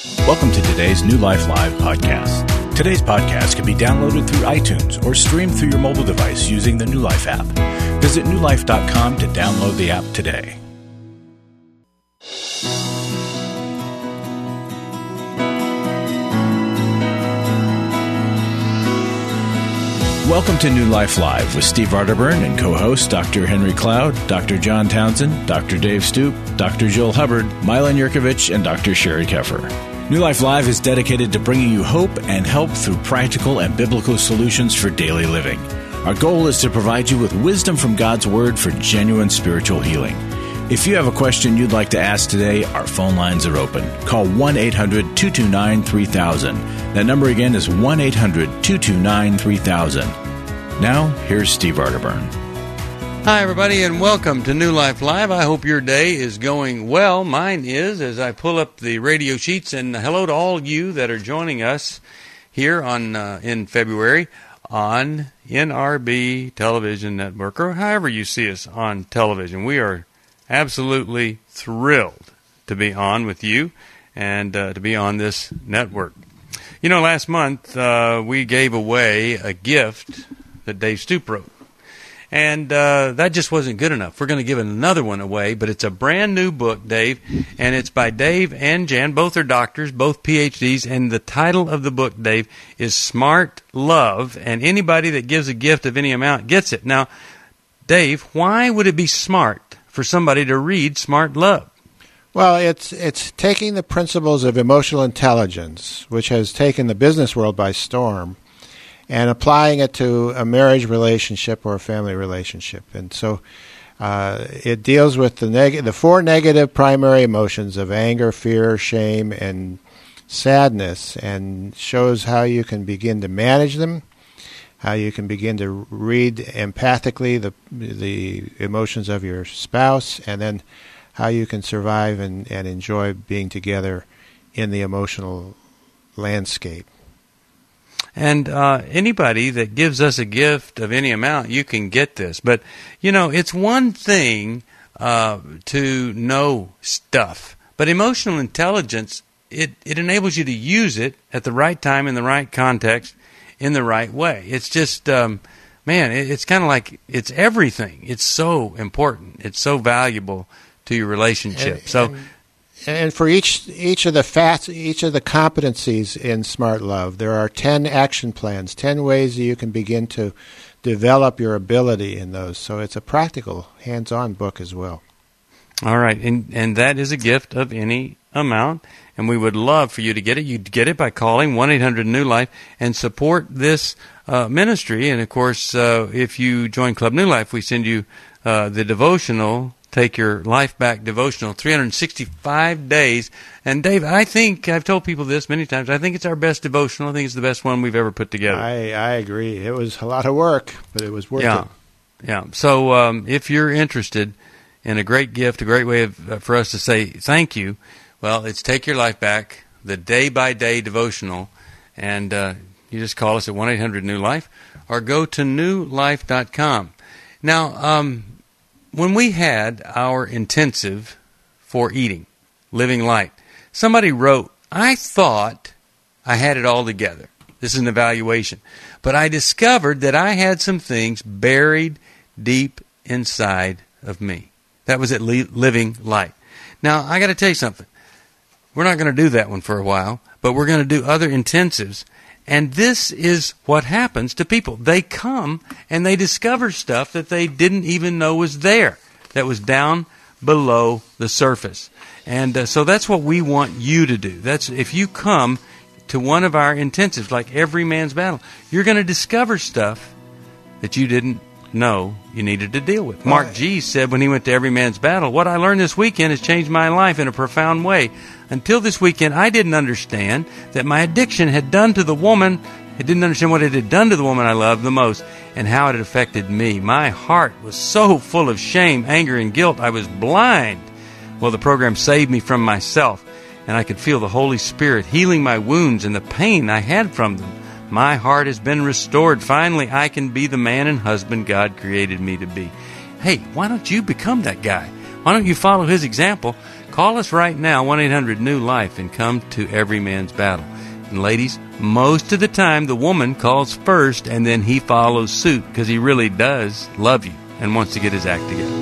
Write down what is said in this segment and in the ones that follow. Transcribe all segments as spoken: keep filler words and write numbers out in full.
Welcome to today's New Life Live podcast. Today's podcast can be downloaded through iTunes or streamed through your mobile device using the New Life app. Visit new life dot com to download the app today. Welcome to New Life Live with Steve Arterburn and co-hosts Doctor Henry Cloud, Doctor John Townsend, Doctor Dave Stoop, Doctor Joel Hubbard, Milan Yurkovich, and Doctor Sherry Keffer. New Life Live is dedicated to bringing you hope and help through practical and biblical solutions for daily living. Our goal is to provide you with wisdom from God's Word for genuine spiritual healing. If you have a question you'd like to ask today, our phone lines are open. Call one eight hundred two two nine three thousand. That number again is one eight hundred two two nine three thousand. Now, here's Steve Arterburn. Hi, everybody, and welcome to New Life Live. I hope your day is going well. Mine is, as I pull up the radio sheets. And hello to all you that are joining us here on uh, in February on N R B Television Network, or however you see us on television. We are absolutely thrilled to be on with you and uh, to be on this network. You know, last month uh, we gave away a gift that Dave Stoop wrote, and uh, that just wasn't good enough. We're going to give another one away, but it's a brand new book, Dave, and it's by Dave and Jan. Both are doctors, both P H Ds, and the title of the book, Dave, is Smart Love, and anybody that gives a gift of any amount gets it. Now, Dave, why would it be smart for somebody to read Smart Love? Well, it's it's taking the principles of emotional intelligence, which has taken the business world by storm, and applying it to a marriage relationship or a family relationship. And so uh, it deals with the neg- the four negative primary emotions of anger, fear, shame, and sadness, and shows how you can begin to manage them, how you can begin to read empathically the the emotions of your spouse, and then how you can survive and, and enjoy being together in the emotional landscape. And uh, anybody that gives us a gift of any amount, you can get this. But, you know, it's one thing uh, to know stuff, but emotional intelligence, it, it enables you to use it at the right time, in the right context, in the right way. It's just, um, man, it, it's kind of like it's everything. It's so important. It's so valuable to your relationship. And, so, and, and for each each of the fats, each of the competencies in Smart Love, there are ten action plans, ten ways that you can begin to develop your ability in those. So it's a practical, hands-on book as well. All right, and and that is a gift of any amount, and we would love for you to get it. You'd get it by calling one eight hundred New Life and support this uh, ministry. And, of course, uh, if you join Club New Life, we send you uh, the devotional, Take Your Life Back devotional, three hundred sixty-five days. And, Dave, I think, I've told people this many times, I think it's our best devotional. I think it's the best one we've ever put together. I, I agree. It was a lot of work, but it was worth yeah. it. Yeah. So um, if you're interested in a great gift, a great way of, uh, for us to say thank you, well, it's Take Your Life Back, the day-by-day devotional. And uh, you just call us at one eight hundred New Life or go to new life dot com. Now, um, when we had our intensive for eating, Living Light, somebody wrote, I thought I had it all together. This is an evaluation. But I discovered that I had some things buried deep inside of me. That was at Living Light. Now, I got to tell you something. We're not going to do that one for a while, but we're going to do other intensives. And this is what happens to people. They come and they discover stuff that they didn't even know was there, that was down below the surface. And uh, so that's what we want you to do. That's if you come to one of our intensives, like Every Man's Battle, you're going to discover stuff that you didn't know you needed to deal with. Mark G. said when he went to Every Man's Battle, what I learned this weekend has changed my life in a profound way. Until this weekend, I didn't understand that my addiction had done to the woman, I didn't understand what it had done to the woman I loved the most and how it had affected me. My heart was so full of shame, anger, and guilt, I was blind. Well, the program saved me from myself, and I could feel the Holy Spirit healing my wounds and the pain I had from them. My heart has been restored. Finally, I can be the man and husband God created me to be. Hey, why don't you become that guy? Why don't you follow his example? Call us right now, one eight hundred new life, and come to Every Man's Battle. And ladies, most of the time the woman calls first and then he follows suit because he really does love you and wants to get his act together.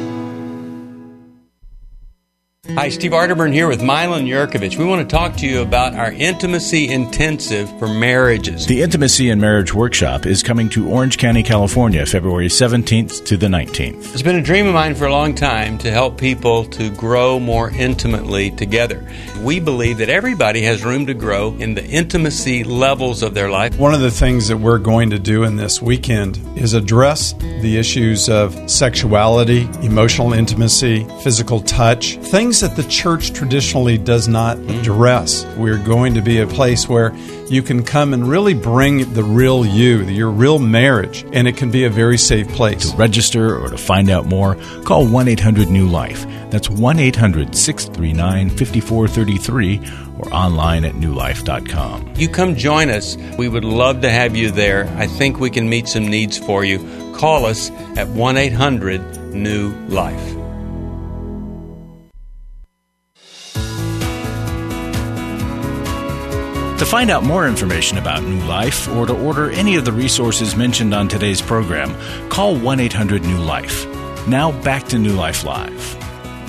Hi, Steve Arterburn here with Milan Yurkovich. We want to talk to you about our Intimacy Intensive for Marriages. The Intimacy and Marriage Workshop is coming to Orange County, California, February seventeenth to the nineteenth. It's been a dream of mine for a long time to help people to grow more intimately together. We believe that everybody has room to grow in the intimacy levels of their life. One of the things that we're going to do in this weekend is address the issues of sexuality, emotional intimacy, physical touch, things that the church traditionally does not address. We're going to be a place where you can come and really bring the real you, your real marriage, and it can be a very safe place. To register or to find out more, call one eight hundred new life. That's one eight hundred six three nine five four three three or online at new life dot com. You come join us. We would love to have you there. I think we can meet some needs for you. Call us at one eight hundred new life. To find out more information about New Life or to order any of the resources mentioned on today's program, call one eight hundred new life. Now back to New Life Live.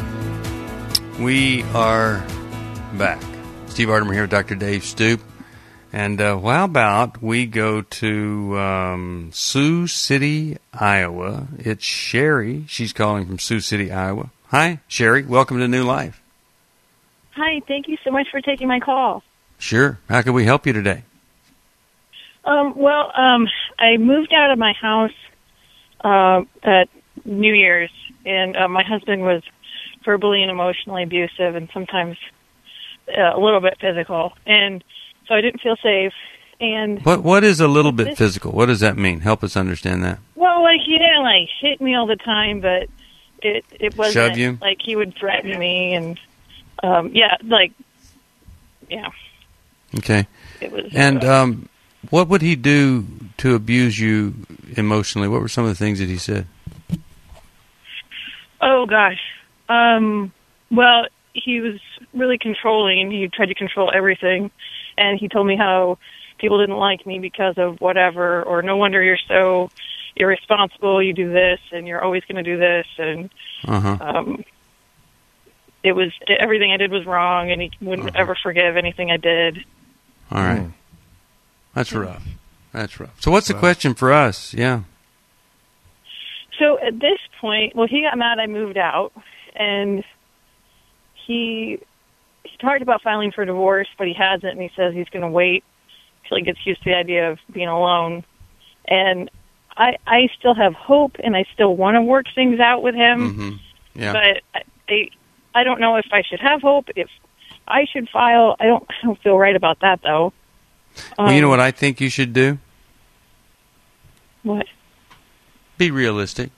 We are back. Steve Arterburn here with Doctor Dave Stoop. And uh, how about we go to um, Sioux City, Iowa. It's Sherry. She's calling from Sioux City, Iowa. Hi, Sherry. Welcome to New Life. Hi. Thank you so much for taking my call. Sure. How can we help you today? Um, well, um, I moved out of my house uh, at New Year's, and uh, my husband was verbally and emotionally abusive and sometimes uh, a little bit physical. And so I didn't feel safe. And What What is a little bit physical? What does that mean? Help us understand that. Well, like, he didn't, like, hit me all the time, but it, it wasn't... Shove you? Like, he would threaten me and, um, yeah, like, yeah. Okay. It was, and uh, um, what would he do to abuse you emotionally? What were some of the things that he said? Oh, gosh. Um, well, he was really controlling. He tried to control everything. And he told me how people didn't like me because of whatever, or no wonder you're so irresponsible, you do this, and you're always going to do this. And Uh-huh. um, it was, everything I did was wrong, and he wouldn't Uh-huh. ever forgive anything I did. All right. Mm. That's rough. That's rough. So what's the question for us? Yeah. So at this point, well, he got mad I moved out, and he he talked about filing for divorce, but he hasn't, and he says he's going to wait till he gets used to the idea of being alone. And I I still have hope, and I still want to work things out with him. Mm-hmm. Yeah. But I I don't know if I should have hope, if I should file. I don't I don't feel right about that, though. Well, you know Um, what I think you should do? What? Be realistic.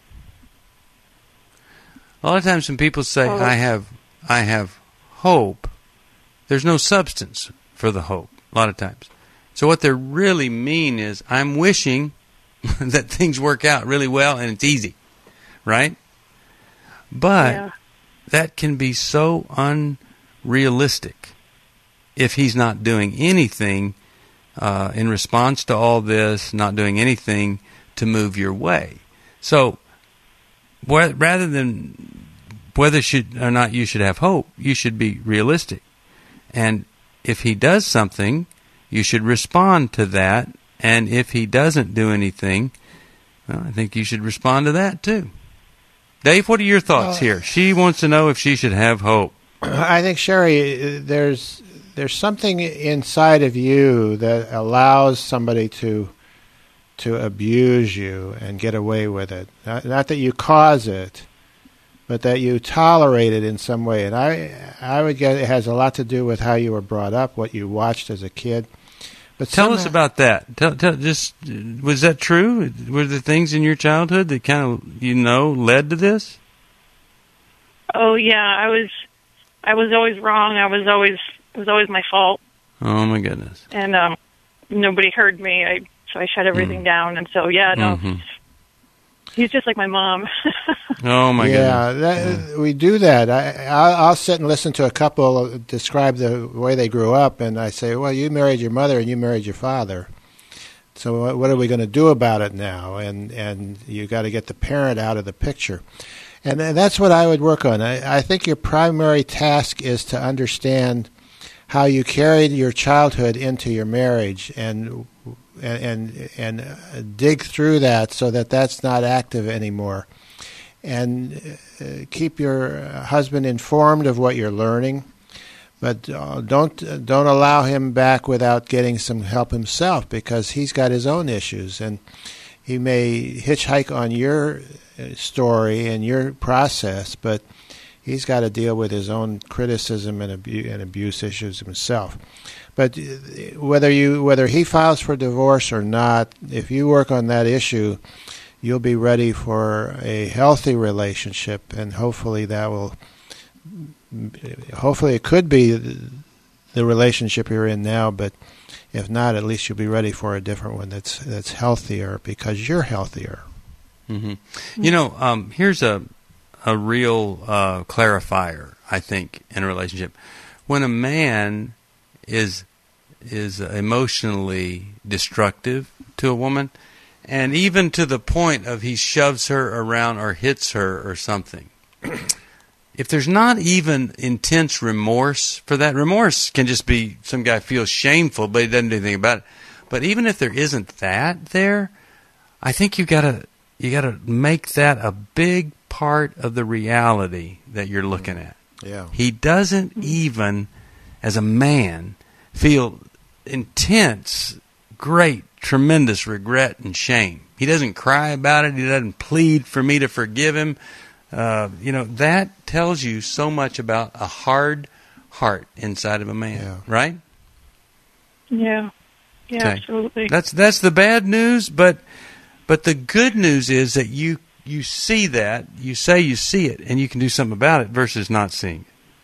A lot of times when people say, Oh. I have I have hope, there's no substance for the hope, a lot of times. So what they really mean is, I'm wishing that things work out really well and it's easy, right? But Yeah. that can be so unrealistic if he's not doing anything uh, in response to all this, not doing anything to move your way. So wh- rather than whether should or not you should have hope, you should be realistic. And if he does something, you should respond to that. And if he doesn't do anything, well, I think you should respond to that too. Dave, what are your thoughts Uh, here? She wants to know if she should have hope. I think, Sherry, there's there's something inside of you that allows somebody to to abuse you and get away with it. Not, not that you cause it, but that you tolerate it in some way. And I I would guess it has a lot to do with how you were brought up, what you watched as a kid. But Tell us somehow- about that. Tell, tell, just was that true? Were there things in your childhood that kind of you know led to this? Oh yeah, I was I was always wrong. I was always it was always my fault. Oh my goodness! And um, nobody heard me. I so I shut everything Mm. down. And so yeah, no, Mhm. He's just like my mom. Oh, my yeah, goodness. That, yeah, we do that. I, I'll, I'll sit and listen to a couple describe the way they grew up, and I say, well, you married your mother and you married your father. So what, what are we going to do about it now? And, and you got to get the parent out of the picture. And, and that's what I would work on. I, I think your primary task is to understand how you carried your childhood into your marriage and and and, and dig through that so that that's not active anymore. And uh, keep your husband informed of what you're learning, but uh, don't uh, don't allow him back without getting some help himself, because he's got his own issues, and he may hitchhike on your story and your process, but he's got to deal with his own criticism and abuse, and abuse issues himself. But whether you whether he files for divorce or not, if you work on that issue, you'll be ready for a healthy relationship, and hopefully that will. Hopefully, it could be the relationship you're in now, but if not, at least you'll be ready for a different one that's that's healthier because you're healthier. Mm-hmm. You know, um, here's a a real uh, clarifier, I think, in a relationship. When a man is is emotionally destructive to a woman, and even to the point of he shoves her around or hits her or something, if there's not even intense remorse for that, remorse can just be some guy feels shameful, but he doesn't do anything about it. But even if there isn't that there, I think you gotta you gotta make that a big part of the reality that you're looking at. Yeah. He doesn't even, as a man, feel intense, great, tremendous regret and shame. He doesn't cry about it. He doesn't plead for me to forgive him. Uh, you know, that tells you so much about a hard heart inside of a man, yeah. right? Yeah. Yeah, okay. Absolutely. That's that's the bad news, but but the good news is that you you see that, you say you see it, and you can do something about it versus not seeing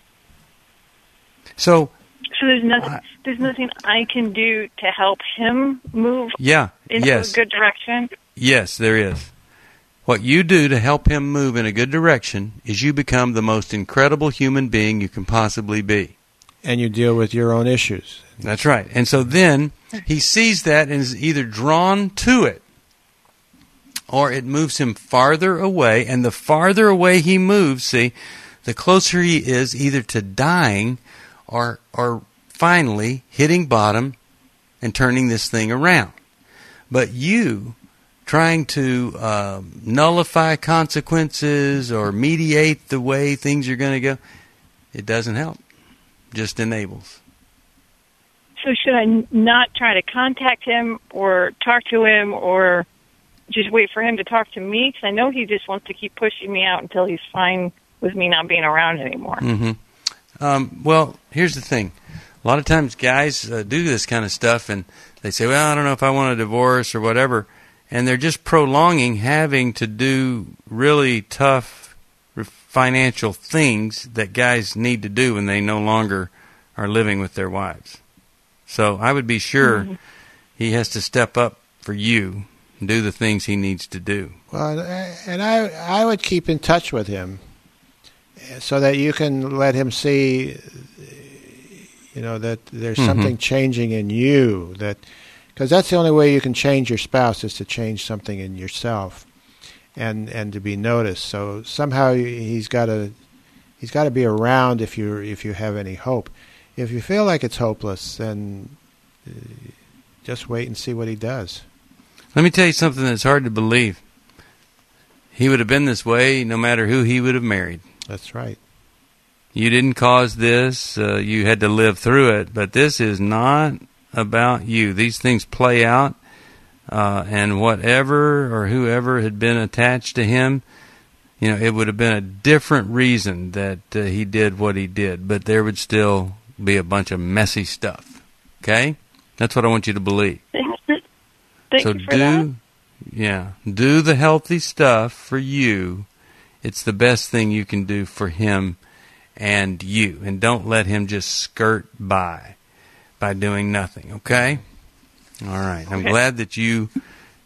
it. So So there's nothing uh, there's nothing I can do to help him move yeah, into yes. a good direction? Yes, there is. What you do to help him move in a good direction is you become the most incredible human being you can possibly be. And you deal with your own issues. That's right. And so then he sees that and is either drawn to it or it moves him farther away. And the farther away he moves, see, the closer he is either to dying or or finally hitting bottom and turning this thing around. But you trying to uh, nullify consequences or mediate the way things are going to go, it doesn't help. Just enables. So should I n- not try to contact him or talk to him or just wait for him to talk to me? Because I know he just wants to keep pushing me out until he's fine with me not being around anymore. Mm-hmm. Um, well, here's the thing. A lot of times guys uh, do this kind of stuff and they say, well, I don't know if I want a divorce or whatever. And they're just prolonging having to do really tough financial things that guys need to do when they no longer are living with their wives. So I would be sure mm-hmm. he has to step up for you and do the things he needs to do. Well, and I I would keep in touch with him so that you can let him see, you know, that there's mm-hmm. something changing in you, that because that's the only way you can change your spouse is to change something in yourself, and and to be noticed. So somehow he's got to he's got to be around if you if you have any hope. If you feel like it's hopeless, then uh, just wait and see what he does. Let me tell you something that's hard to believe. He would have been this way no matter who he would have married. That's right. You didn't cause this. Uh, you had to live through it. But this is not about you. These things play out. Uh, and whatever or whoever had been attached to him, you know, it would have been a different reason that uh, he did what he did. But there would still be a bunch of messy stuff. Okay? That's what I want you to believe. Thank so you for do, that. yeah, do the healthy stuff for you. It's the best thing you can do for him and you. And don't let him just skirt by by doing nothing, okay? All right. I'm okay. glad that you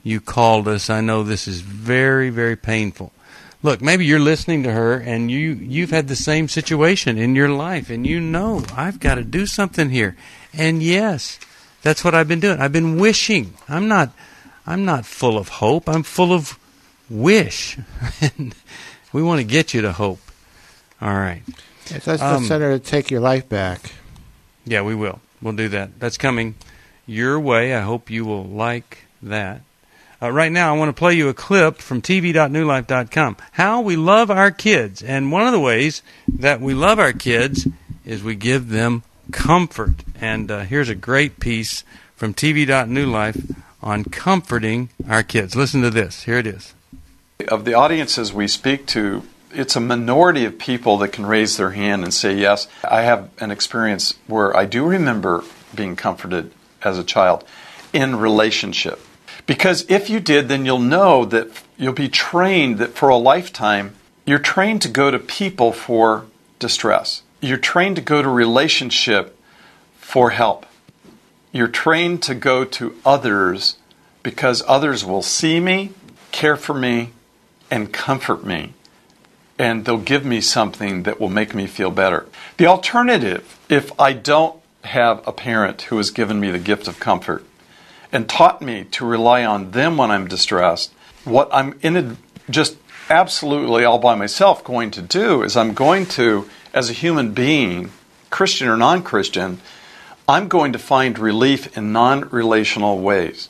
you called us. I know this is very, very painful. Look, maybe you're listening to her and you, you've had the same situation in your life and you know, I've got to do something here. And yes, that's what I've been doing. I've been wishing. I'm not I'm not full of hope. I'm full of wish. And we want to get you to hope. All right. Yes, that's Um, the center to take your life back. Yeah, we will. We'll do that. That's coming your way. I hope you will like that. Uh, right now, I want to play you a clip from T V dot new life dot com. How we love our kids. And one of the ways that we love our kids is we give them comfort. And uh, here's a great piece from T V dot new life on comforting our kids. Listen to this. Here it is. Of the audiences we speak to, it's a minority of people that can raise their hand and say, yes, I have an experience where I do remember being comforted as a child in relationship. Because if you did, then you'll know that you'll be trained that for a lifetime, you're trained to go to people for distress. You're trained to go to relationship for help. You're trained to go to others because others will see me, care for me, and comfort me. And they'll give me something that will make me feel better. The alternative, if I don't have a parent who has given me the gift of comfort and taught me to rely on them when I'm distressed, what I'm in a, just absolutely all by myself going to do is I'm going to, as a human being, Christian or non-Christian, I'm going to find relief in non-relational ways.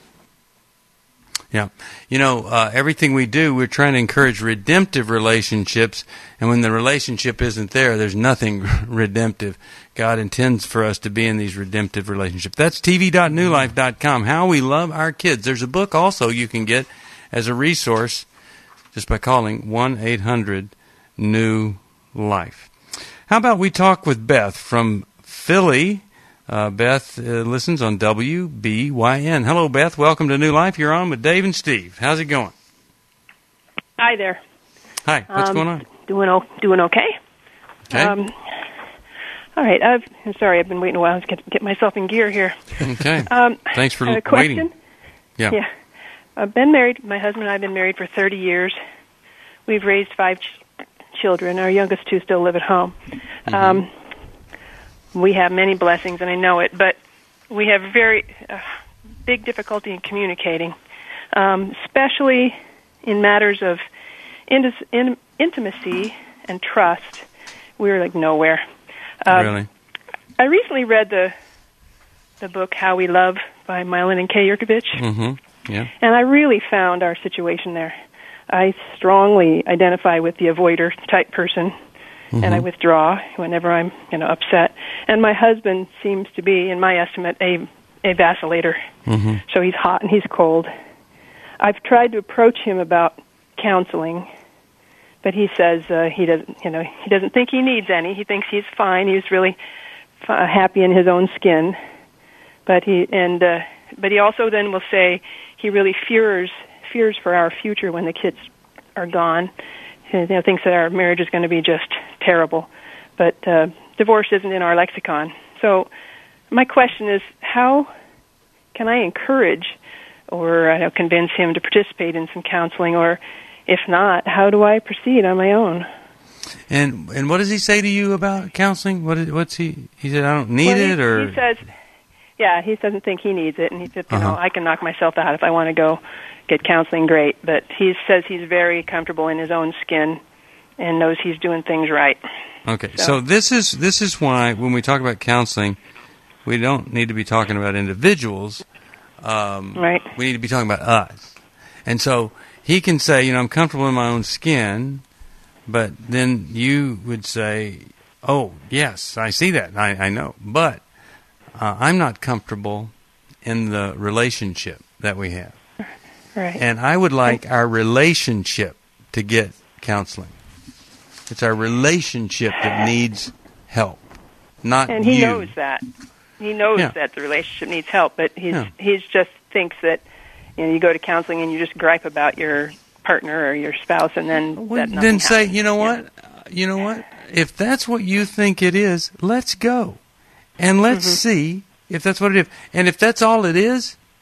Yeah. You know, uh, everything we do, we're trying to encourage redemptive relationships. And when the relationship isn't there, there's nothing redemptive. God intends for us to be in these redemptive relationships. That's T V dot new life dot com. How we love our kids. There's a book also you can get as a resource just by calling one eight hundred new life. How about we talk with Beth from Philly? Uh, Beth uh, listens on W B Y N. Hello, Beth. Welcome to New Life. You're on with Dave and Steve. How's it going? Hi there. Hi. What's um, going on? Doing o- doing okay. Okay. Um, all right. I've, I'm sorry. I've been waiting a while to get, get myself in gear here. Okay. Um, Thanks for I have a question. waiting. Yeah. Yeah. I've been married. My husband and I have been married for thirty years. We've raised five ch- children. Our youngest two still live at home. Mm-hmm. Um, we have many blessings, and I know it, but we have very uh, big difficulty in communicating, um, especially in matters of in- in- intimacy and trust. We're like nowhere. Um, really? I recently read the the book How We Love by Milan and Kay Yurkovich, Mm-hmm. Yeah. and I really found our situation there. I strongly identify with the avoider type person, mm-hmm. and I withdraw whenever I'm, you know, upset. And my husband seems to be, in my estimate, a a vacillator. Mm-hmm. So he's hot and he's cold. I've tried to approach him about counseling, but he says uh, he doesn't, you know, he doesn't think he needs any. He thinks he's fine. He's really f- happy in his own skin. But he and uh, but he also then will say he really fears fears for our future when the kids are gone. He, you know, thinks that our marriage is going to be just terrible. But uh, divorce isn't in our lexicon. So my question is, how can I encourage or I don't know, convince him to participate in some counseling, or if not, how do I proceed on my own? And and what does he say to you about counseling? What is, what's he? He said, I don't need well, he, it, or he says, yeah, he doesn't think he needs it, and he said, you uh-huh. know, I can knock myself out if I want to go get counseling. Great, but he says he's very comfortable in his own skin and knows he's doing things right. Okay, so, so this is this is why when we talk about counseling, we don't need to be talking about individuals. Um, right. We need to be talking about us. And so he can say, you know, I'm comfortable in my own skin, but then you would say, oh, yes, I see that, I, I know, but uh, I'm not comfortable in the relationship that we have. Right. And I would like our relationship to get counseling. It's our relationship that needs help, not and he you. knows that. He knows Yeah. that the relationship needs help, but he's Yeah. he's just thinks that, you know, you go to counseling and you just gripe about your partner or your spouse, and then Well, that nothing then say, happens. you know what, Yeah. you know what? If that's what you think it is, let's go, and let's Mm-hmm. see if that's what it is. And if that's all it is,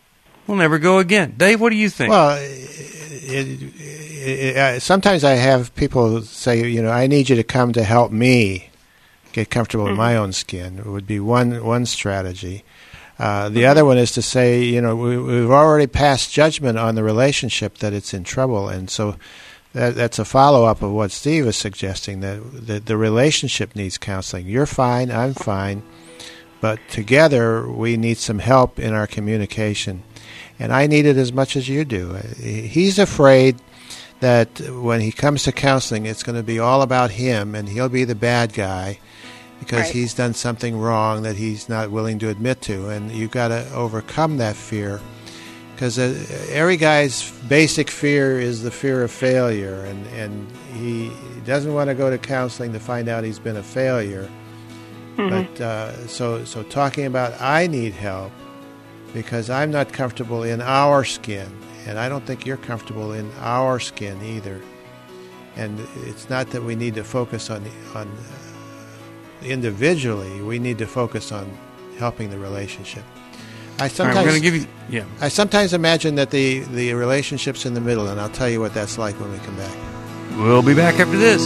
we'll never go again. Dave, what do you think? Well, it, it, it, sometimes I have people say, you know, I need you to come to help me get comfortable mm-hmm. in my own skin. It would be one one strategy. Uh, the mm-hmm. other one is to say, you know, we, we've already passed judgment on the relationship that it's in trouble, and so that, that's a follow-up of what Steve is suggesting, that, that the relationship needs counseling. You're fine, I'm fine, but together we need some help in our communication. And I need it as much as you do. He's afraid that when he comes to counseling, it's going to be all about him, and he'll be the bad guy because right. he's done something wrong that he's not willing to admit to. And you've got to overcome that fear, because uh, every guy's basic fear is the fear of failure, and, and he doesn't want to go to counseling to find out he's been a failure. Mm-hmm. But uh, so so talking about I need help because I'm not comfortable in our skin, and I don't think you're comfortable in our skin either. And it's not that we need to focus on on uh, individually. We need to focus on helping the relationship. I sometimes All right, we're going to give you, yeah. I sometimes imagine that the, the relationship's in the middle, and I'll tell you what that's like when we come back. We'll be back after this.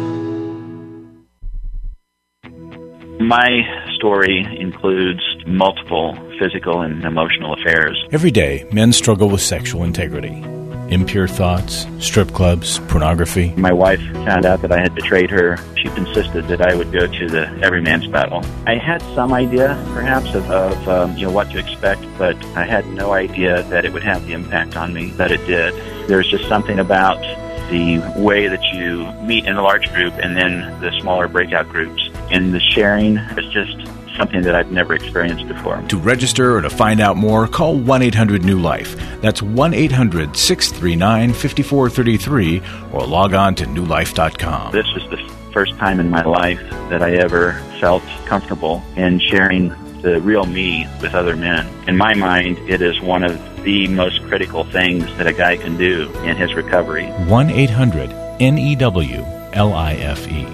My story includes multiple physical and emotional affairs. Every day, men struggle with sexual integrity. Impure thoughts, strip clubs, pornography. My wife found out that I had betrayed her. She insisted that I would go to the everyman's battle. I had some idea, perhaps, of, of um, you know what to expect, but I had no idea that it would have the impact on me that it did. There's just something about the way that you meet in a large group and then the smaller breakout groups. And the sharing is just something that I've never experienced before. To register or to find out more, call one eight hundred new life. That's one eight hundred six three nine five four three three or log on to new life dot com. This is the first time in my life that I ever felt comfortable in sharing the real me with other men. In my mind, it is one of the most critical things that a guy can do in his recovery. one eight hundred N E W L I F E.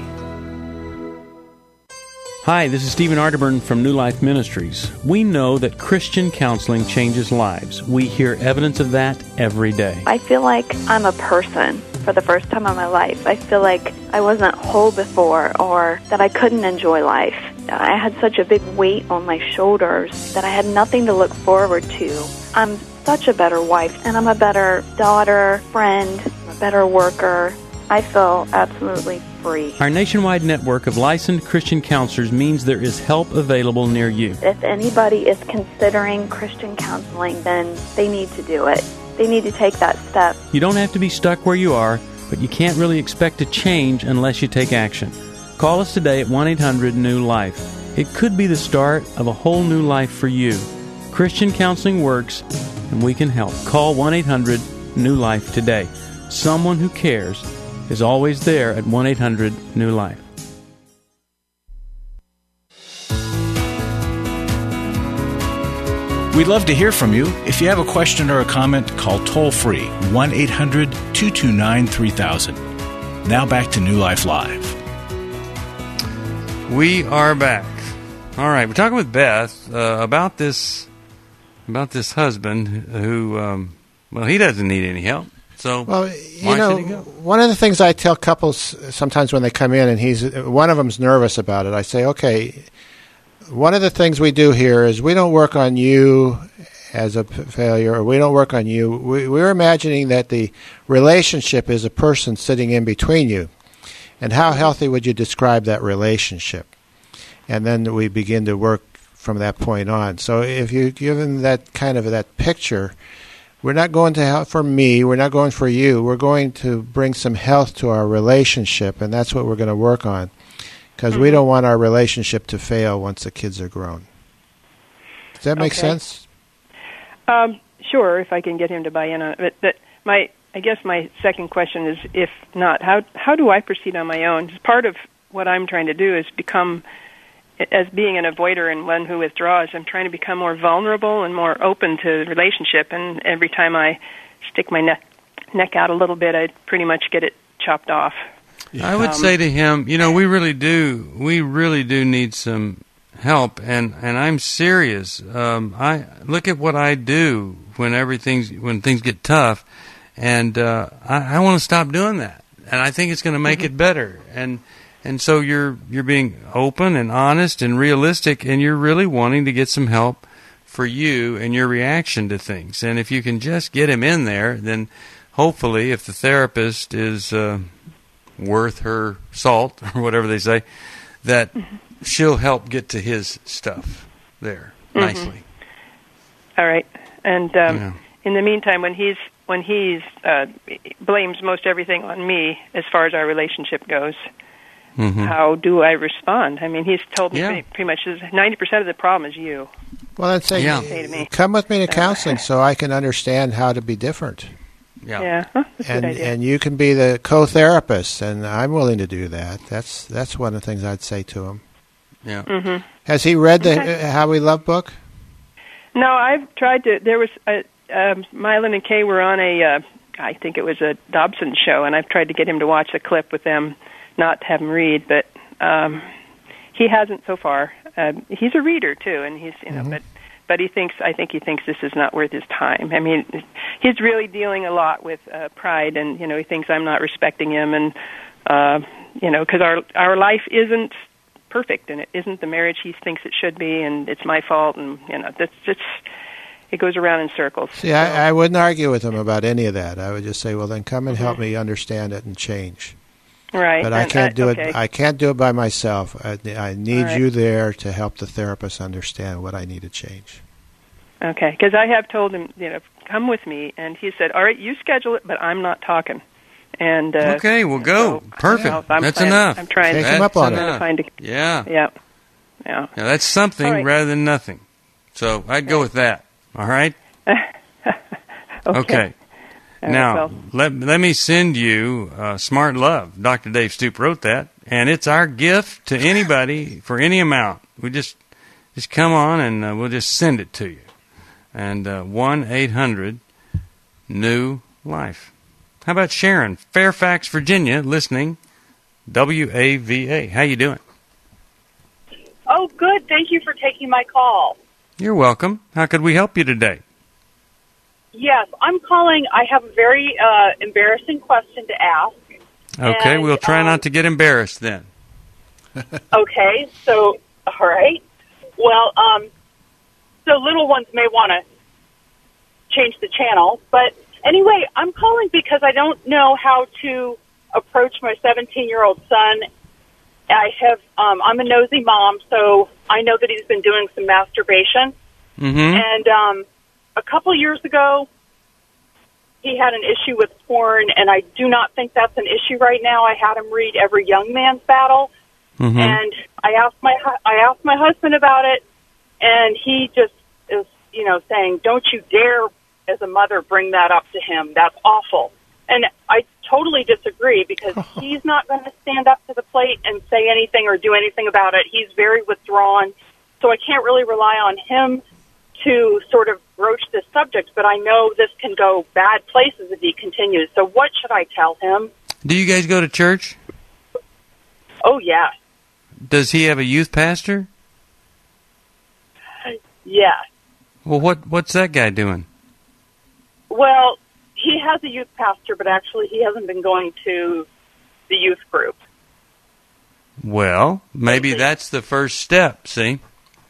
Hi, this is Stephen Arterburn from New Life Ministries. We know that Christian counseling changes lives. We hear evidence of that every day. I feel like I'm a person for the first time in my life. I feel like I wasn't whole before, or that I couldn't enjoy life. I had such a big weight on my shoulders that I had nothing to look forward to. I'm such a better wife, and I'm a better daughter, friend, a better worker. I feel absolutely free. Our nationwide network of licensed Christian counselors means there is help available near you. If anybody is considering Christian counseling, then they need to do it. They need to take that step. You don't have to be stuck where you are, but you can't really expect to change unless you take action. Call us today at one eight hundred new life. It could be the start of a whole new life for you. Christian counseling works, and we can help. Call one eight hundred new life today. Someone who cares is always there at one eight hundred new life. We'd love to hear from you. If you have a question or a comment, call toll-free one eight hundred two two nine three thousand. Now back to New Life Live. We are back. All right, we're talking with Beth uh, about this about this husband who, um, well, he doesn't need any help. So well, you why know, should he go? One of the things I tell couples sometimes when they come in, and he's one of them's nervous about it, I say, okay, one of the things we do here is we don't work on you as a failure, or we don't work on you. We, we're imagining that the relationship is a person sitting in between you. And how healthy would you describe that relationship? And then we begin to work from that point on. So if you give them that kind of that picture, we're not going to help for me, we're not going for you, we're going to bring some health to our relationship, and that's what we're going to work on. Because mm-hmm. we don't want our relationship to fail once the kids are grown. Does that make okay. sense? Um, sure, if I can get him to buy in on it. But, but my, I guess my second question is, if not, how how do I proceed on my own? Part of what I'm trying to do is become, as being an avoider and one who withdraws, I'm trying to become more vulnerable and more open to the relationship. And every time I stick my neck neck out a little bit, I pretty much get it chopped off. I would um, say to him, you know, we really do, we really do need some help, and, and I'm serious. Um, I look at what I do when everything's when things get tough, and uh, I, I want to stop doing that, and I think it's going to make mm-hmm. it better. And and so you're you're being open and honest and realistic, and you're really wanting to get some help for you and your reaction to things. And if you can just get him in there, then hopefully, if the therapist is uh, worth her salt or whatever they say, that mm-hmm. she'll help get to his stuff there mm-hmm. nicely. All right. And um, yeah. in the meantime, when he's when he's uh, blames most everything on me as far as our relationship goes, mm-hmm. how do I respond? I mean, he's told me yeah. pretty much ninety percent of the problem is you. Well, I'd say, yeah. say to me. Come with me to counseling so I can understand how to be different. Yeah, yeah. Huh, that's and a good idea. and you can be the co-therapist, and I'm willing to do that. That's that's one of the things I'd say to him. Yeah. Mm-hmm. Has he read the okay. uh, How We Love book? No, I've tried to. There was a, um, Mylan and Kay were on a, uh, I think it was a Dobson show, and I've tried to get him to watch a clip with them, not have him read, but um, he hasn't so far. Uh, he's a reader too, and he's you know, mm-hmm. but. But he thinks, I think he thinks this is not worth his time. I mean, he's really dealing a lot with uh, pride, and, you know, he thinks I'm not respecting him, and, uh, you know, because our, our life isn't perfect, and it isn't the marriage he thinks it should be, and it's my fault, and, you know, that's just, it goes around in circles. See, so. I, I wouldn't argue with him about any of that. I would just say, well, then come and mm-hmm. help me understand it and change. Right. But I can't I, do okay. it. I can't do it by myself. I, I need right. you there to help the therapist understand what I need to change. Okay, because I have told him, you know, come with me, and he said, all right, you schedule it, but I'm not talking. And uh, okay, we'll go. So, Perfect. You know, I'm that's trying, enough. I'm trying Take to him up on it. Find a, yeah. Yeah. Yeah. Now, that's something right. rather than nothing. So I'd go with that. All right. okay. Okay. All now, right, well. let, let me send you uh, Smart Love. Doctor Dave Stoop wrote that, and it's our gift to anybody for any amount. We just just come on, and uh, we'll just send it to you. And uh, one eight hundred new life. How about Sharon, Fairfax, Virginia, listening, W A V A. How you doing? Oh, good. Thank you for taking my call. You're welcome. How could we help you today? Yes, I'm calling. I have a very uh, embarrassing question to ask. Okay, and, we'll try um, not to get embarrassed then. Okay, so, all right. Well, um, so little ones may want to change the channel. But anyway, I'm calling because I don't know how to approach my seventeen-year-old son. I have, um, I'm a nosy mom, so I know that he's been doing some masturbation. Mm-hmm. And um, a couple years ago, he had an issue with porn, and I do not think that's an issue right now. I had him read Every Young Man's Battle, mm-hmm. and I asked my I asked my husband about it, and he just is, you know, saying, "Don't you dare, as a mother, bring that up to him. That's awful." And I totally disagree because he's not going to stand up to the plate and say anything or do anything about it. He's very withdrawn, so I can't really rely on him to sort of broach this subject, but I know this can go bad places if he continues. So what should I tell him? Do you guys go to church? Oh, yeah. Does he have a youth pastor? Yeah. Well, what what's that guy doing? Well, he has a youth pastor, but actually he hasn't been going to the youth group. Well, maybe that's the first step, see?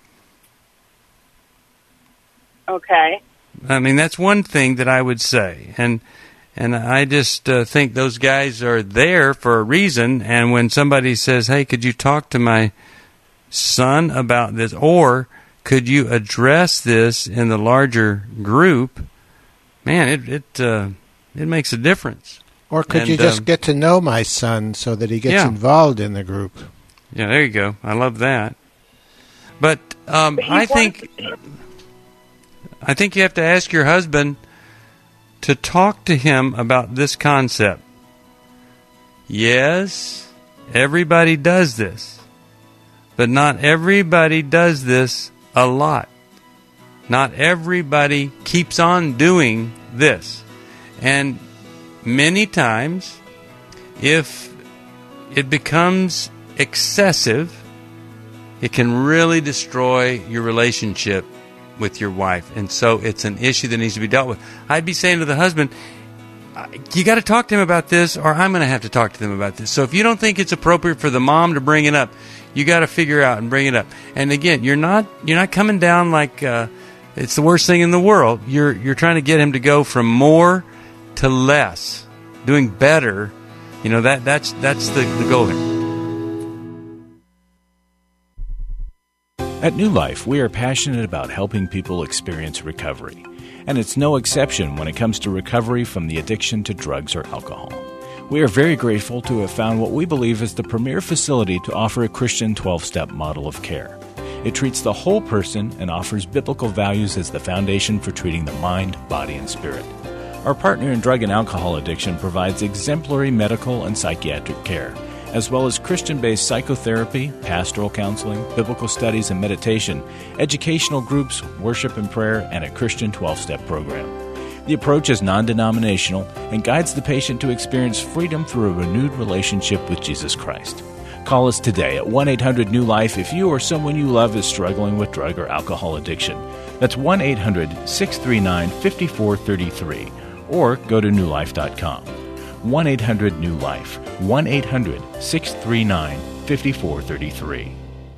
Okay. I mean, that's one thing that I would say. And and I just uh, think those guys are there for a reason. And when somebody says, hey, could you talk to my son about this? Or could you address this in the larger group? Man, it it, uh, it makes a difference. Or could and, you just um, get to know my son so that he gets yeah. involved in the group? Yeah, there you go. I love that. But um, But he I think... wants- I think you have to ask your husband to talk to him about this concept. Yes, everybody does this, but not everybody does this a lot. Not everybody keeps on doing this. And many times, if it becomes excessive, it can really destroy your relationship with your wife. And so it's an issue that needs to be dealt with. I'd be saying to the husband, you got to talk to him about this, or I'm going to have to talk to them about this. So if you don't think it's appropriate for the mom to bring it up, you got to figure out and bring it up. And again, you're not you're not coming down like uh, it's the worst thing in the world. You're you're trying to get him to go from more to less, doing better. You know, that that's that's the, the goal here. At New Life, we are passionate about helping people experience recovery. And it's no exception when it comes to recovery from the addiction to drugs or alcohol. We are very grateful to have found what we believe is the premier facility to offer a Christian twelve-step model of care. It treats the whole person and offers biblical values as the foundation for treating the mind, body, and spirit. Our partner in drug and alcohol addiction provides exemplary medical and psychiatric care, as well as Christian-based psychotherapy, pastoral counseling, biblical studies and meditation, educational groups, worship and prayer, and a Christian twelve-step program. The approach is non-denominational and guides the patient to experience freedom through a renewed relationship with Jesus Christ. Call us today at one eight hundred new life if you or someone you love is struggling with drug or alcohol addiction. That's one eight hundred six three nine five four three three, or go to new life dot com. one eight hundred new life, one eight hundred six three nine five four three three.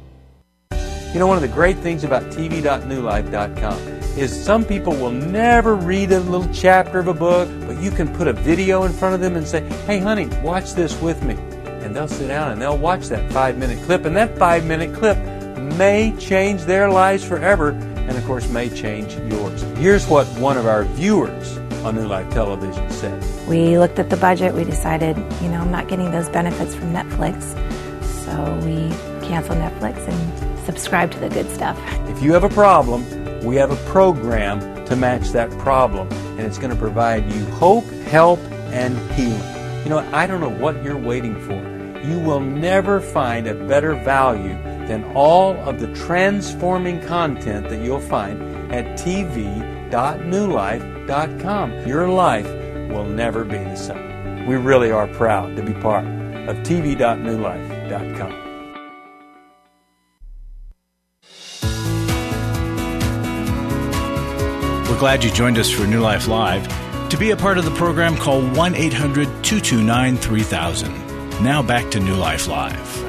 You know, one of the great things about T V dot new life dot com is some people will never read a little chapter of a book, but you can put a video in front of them and say, hey, honey, watch this with me. And they'll sit down and they'll watch that five-minute clip, and that five-minute clip may change their lives forever, and, of course, may change yours. Here's what one of our viewers on New Life Television said. We looked at the budget. We decided, you know, I'm not getting those benefits from Netflix, so we canceled Netflix and subscribe to the good stuff. If you have a problem, we have a program to match that problem, and it's going to provide you hope, help, and healing. You know, I don't know what you're waiting for. You will never find a better value than all of the transforming content that you'll find at T V dot new life dot com. Your life will never be the same. We really are proud to be part of T V dot new life dot com. We're glad you joined us for New Life Live. To be a part of the program, call one eight hundred two two nine three thousand. Now back to New Life Live.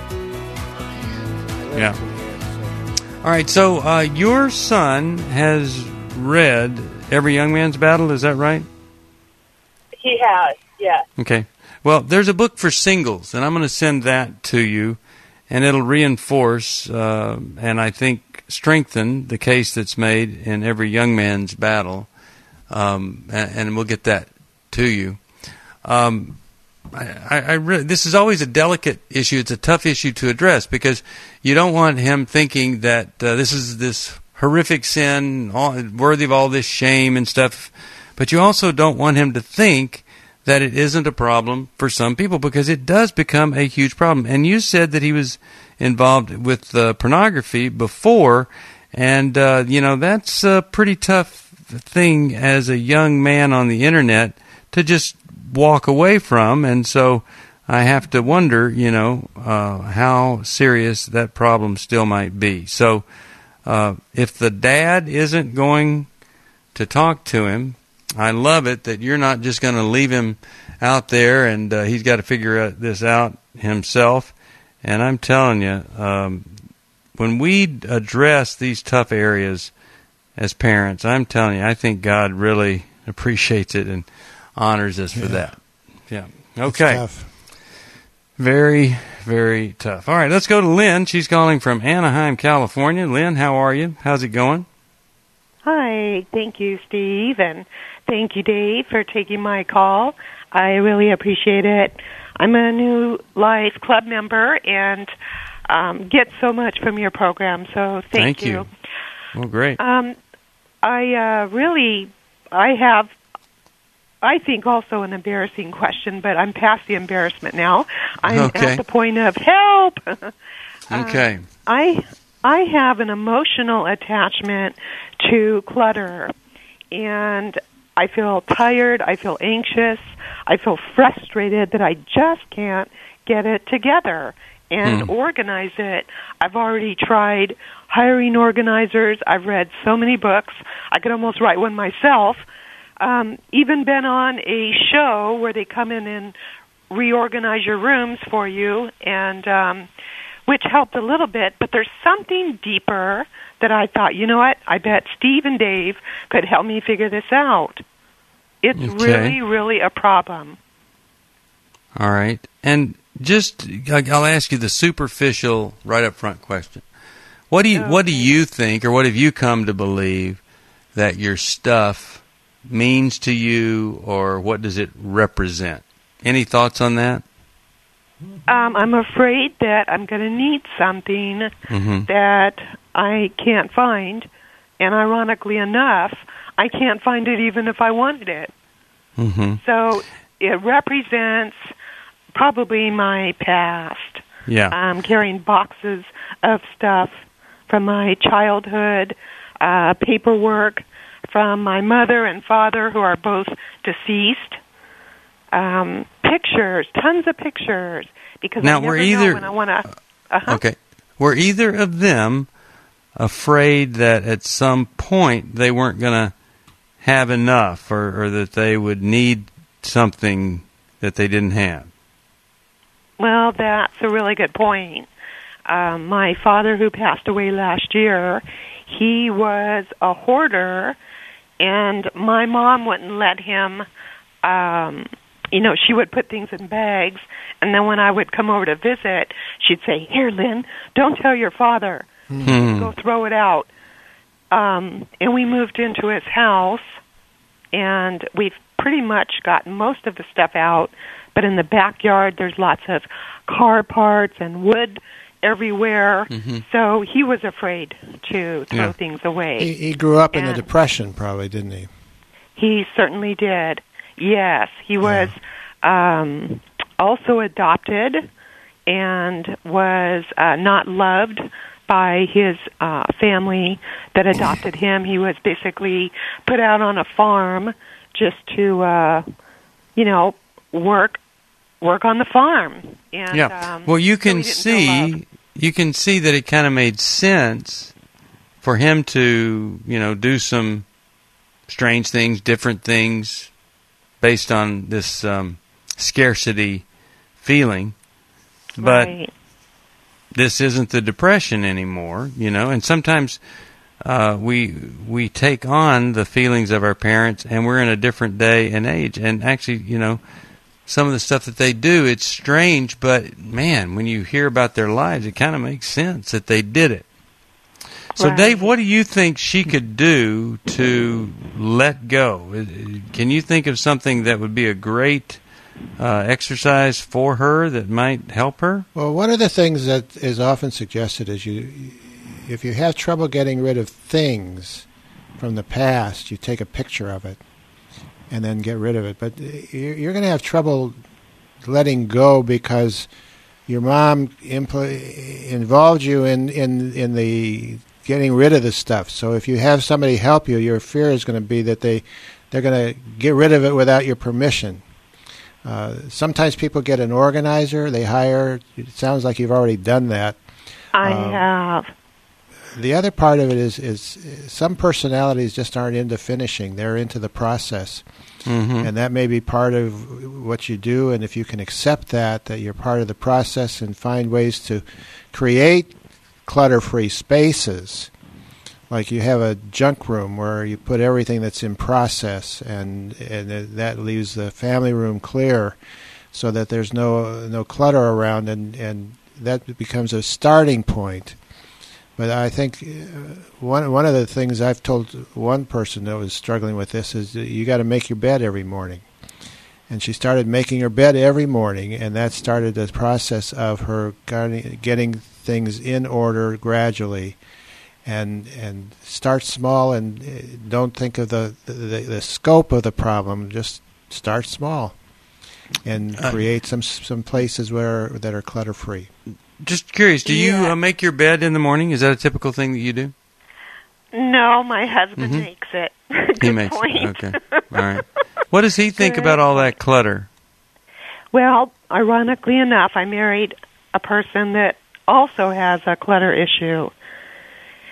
Yeah. All right, so uh, your son has read Every Young Man's Battle, is that right? He has, yes. Okay. Well, there's a book for singles, and I'm going to send that to you, and it'll reinforce uh, and I think strengthen the case that's made in Every Young Man's Battle, um, and, and we'll get that to you. Um, I, I, I really, this is always a delicate issue. It's a tough issue to address because you don't want him thinking that uh, this is this horrific sin, all, worthy of all this shame and stuff. But you also don't want him to think that it isn't a problem for some people, because it does become a huge problem. And you said that he was involved with uh, pornography before, and uh, you know, that's a pretty tough thing as a young man on the internet to just walk away from. And so I have to wonder, you know, uh, how serious that problem still might be. So uh, if the dad isn't going to talk to him, I love it that you're not just going to leave him out there and uh, he's got to figure this out himself. And I'm telling you, um, when we address these tough areas as parents, I'm telling you, I think God really appreciates it and honors us for yeah. that. Yeah. Okay. Tough. Very, very tough. All right, let's go to Lynn. She's calling from Anaheim, California. Lynn, how are you? How's it going? Hi. Thank you, Steve, and thank you, Dave, for taking my call. I really appreciate it. I'm a New Life Club member and um, get so much from your program, so thank, thank you. you. Well, great. Um, I uh, really, I have, I think, also an embarrassing question, but I'm past the embarrassment now. I'm okay. at the point of help. Okay. Uh, I I have an emotional attachment to clutter, and I feel tired, I feel anxious, I feel frustrated that I just can't get it together and hmm. organize it. I've already tried hiring organizers. I've read so many books. I could almost write one myself. Um, even been on a show where they come in and reorganize your rooms for you, and um, which helped a little bit. But there's something deeper that I thought, you know what, I bet Steve and Dave could help me figure this out. It's Okay. really, really a problem. All right. And just, I'll ask you the superficial, right up front question. What do you, Okay. what do you think, or what have you come to believe that your stuff means to you, or what does it represent? Any thoughts on that? Um, I'm afraid that I'm going to need something Mm-hmm. that I can't find, and ironically enough, I can't find it even if I wanted it. Mm-hmm. So it represents probably my past. Yeah. I'm carrying boxes of stuff from my childhood, uh, paperwork from my mother and father, who are both deceased, um, pictures, tons of pictures, because Now, I never we're either- know when I want to. Uh-huh. Okay. Were either of them afraid that at some point they weren't going to have enough, or, or that they would need something that they didn't have? Well, that's a really good point. Um, my father, who passed away last year, he was a hoarder, and my mom wouldn't let him. Um, you know, she would put things in bags, and then when I would come over to visit, she'd say, "Here, Lynn, don't tell your father. Hmm. Go throw it out." Um, and we moved into his house, and we've pretty much gotten most of the stuff out. But in the backyard, there's lots of car parts and wood everywhere. Mm-hmm. So he was afraid to throw Yeah. things away. He, he grew up in the And- Depression, probably, didn't he? He certainly did. Yes, he was um, also adopted and was uh, not loved by his uh, family that adopted him. He was basically put out on a farm just to, uh, you know, work work on the farm. And, Yeah. um, Well, you so can he didn't know love. see you can see that it kind of made sense for him to, you know, do some strange things, different things, based on this um, scarcity feeling. But Right. this isn't the Depression anymore, you know. And sometimes uh, we we take on the feelings of our parents, and we're in a different day and age. And actually, you know, some of the stuff that they do, it's strange, but man, when you hear about their lives, it kind of makes sense that they did it. So, Right. Dave, what do you think she could do to let go? Can you think of something that would be a great uh, exercise for her that might help her? Well, one of the things that is often suggested is you, if you have trouble getting rid of things from the past, you take a picture of it and then get rid of it. But you're, you're going to have trouble letting go because your mom impl- involved you in, in, in the getting rid of the stuff. So if you have somebody help you, your fear is going to be that they, they're going to get rid of it without your permission. Uh, sometimes people get an organizer. They hire. It sounds like you've already done that. I Um, have. The other part of it is, is some personalities just aren't into finishing. They're into the process. Mm-hmm. And that may be part of what you do. And if you can accept that, that you're part of the process and find ways to create clutter-free spaces, like you have a junk room where you put everything that's in process, and and that leaves the family room clear so that there's no no clutter around, and, and that becomes a starting point. But I think uh, one one of the things I've told one person that was struggling with this is that you got to make your bed every morning. And she started making her bed every morning, and that started the process of her getting things in order gradually. And and start small, and don't think of the, the, the scope of the problem. Just start small, and create some some places where that are clutter free. Just curious, do you Yeah. uh, make your bed in the morning? Is that a typical thing that you do? No, my husband Mhm. makes it. He Good makes point. it. Okay. All right. What does he think Good about all that clutter? Well, ironically enough, I married a person that also has a clutter issue.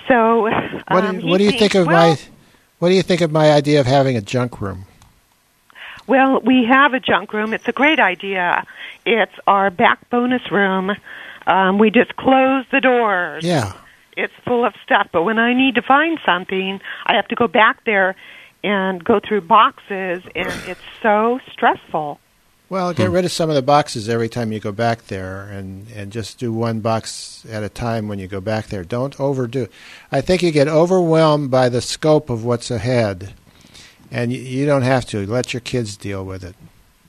So, what um, do, what do you think of well, my what do you think of my idea of having a junk room? Well, we have a junk room. It's a great idea. It's our back bonus room. Um, we just close the doors. Yeah. It's full of stuff. But when I need to find something, I have to go back there and go through boxes, and it's so stressful. Well, get rid of some of the boxes every time you go back there, and, and just do one box at a time when you go back there. Don't overdo. I think you get overwhelmed by the scope of what's ahead, and you, you don't have to. Let your kids deal with it.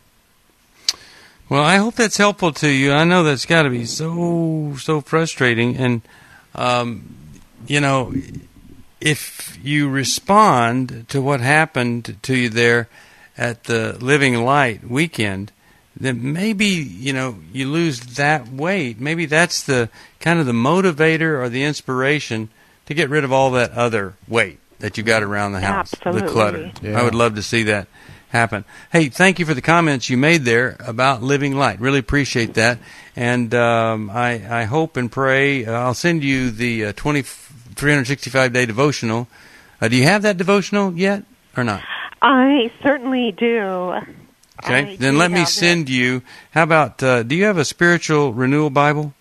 Well, I hope that's helpful to you. I know that's got to be so, so frustrating. And, um, you know, if you respond to what happened to you there at the Living Light weekend, then maybe, you know, you lose that weight. Maybe that's the kind of the motivator or the inspiration to get rid of all that other weight that you got around the house, Absolutely. the clutter. Yeah. I would love to see that happen. Hey, thank you for the comments you made there about Living Light. Really appreciate that. And um, I, I hope and pray, uh, I'll send you the uh, twenty, three hundred sixty-five day devotional. Uh, do you have that devotional yet or not? I certainly do. Okay, I then do let me have send you, how about, uh, do you have a Spiritual Renewal Bible?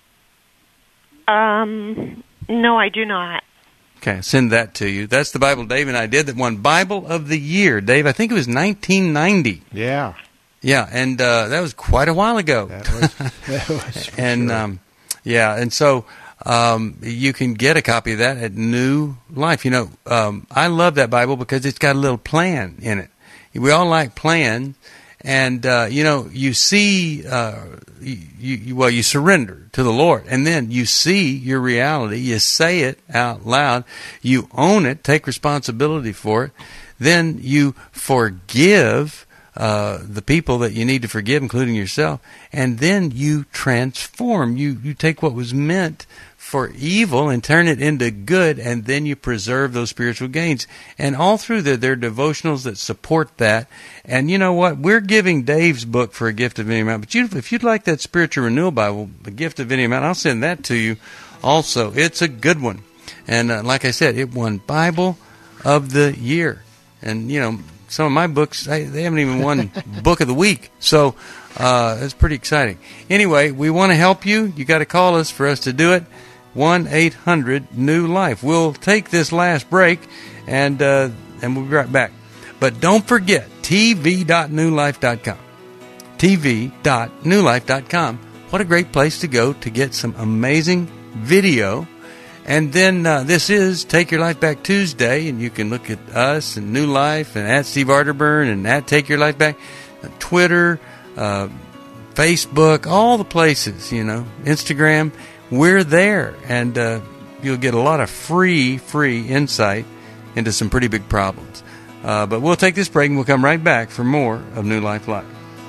it. Um, no, I do not. Okay, I'll send that to you. That's the Bible Dave and I did that won Bible of the Year. Dave, I think it was nineteen ninety. Yeah. Yeah, and uh, that was quite a while ago. That was, that was for and sure. um, yeah, and so um, you can get a copy of that at New Life. You know, um, I love that Bible because it's got a little plan in it. We all like plans, and uh, you know, you see, uh, you, you well, you surrender to the Lord, and then you see your reality. You say it out loud. You own it. Take responsibility for it. Then you forgive Uh, the people that you need to forgive, including yourself, and then you transform. You you take what was meant for evil and turn it into good, and then you preserve those spiritual gains. And all through there, there are devotionals that support that. And you know what? We're giving Dave's book for a gift of any amount. But you, if you'd like that Spiritual Renewal Bible, the gift of any amount, I'll send that to you also. It's a good one. And uh, like I said, it won Bible of the Year. And, you know, some of my books, they, they haven't even won Book of the Week. So uh, it's pretty exciting. Anyway, we want to help you. You got to call us for us to do it. one eight hundred new life. We'll take this last break, and uh, and we'll be right back. But don't forget, T V dot new life dot com. T V dot new life dot com. What a great place to go to get some amazing video. And then uh, this is Take Your Life Back Tuesday, and you can look at us and New Life and at Steve Arterburn and at Take Your Life Back, uh, Twitter, uh, Facebook, all the places, you know, Instagram. We're there, and uh, you'll get a lot of free, free insight into some pretty big problems. Uh, but we'll take this break, and we'll come right back for more of New Life Live.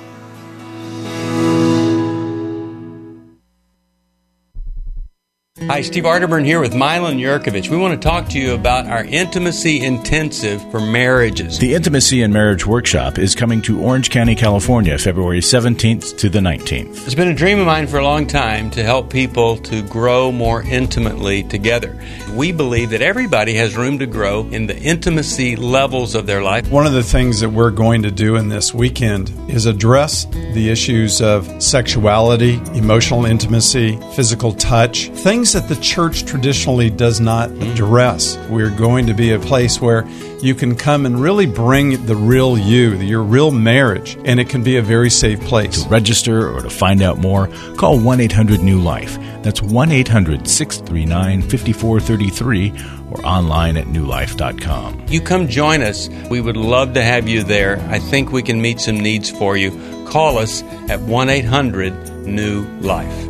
Hi, Steve Arterburn here with Milan Yurkovich. We want to talk to you about our Intimacy Intensive for marriages. The Intimacy and Marriage Workshop is coming to Orange County, California, February seventeenth to the nineteenth. It's been a dream of mine for a long time to help people to grow more intimately together. We believe that everybody has room to grow in the intimacy levels of their life. One of the things that we're going to do in this weekend is address the issues of sexuality, emotional intimacy, physical touch, things that the church traditionally does not address. We're going to be a place where you can come and really bring the real you, your real marriage, and it can be a very safe place. To register or to find out more, call one eight hundred new life. That's one eight hundred six three nine five four three three or online at new life dot com. You come join us. We would love to have you there. I think we can meet some needs for you. Call us at one eight hundred new life.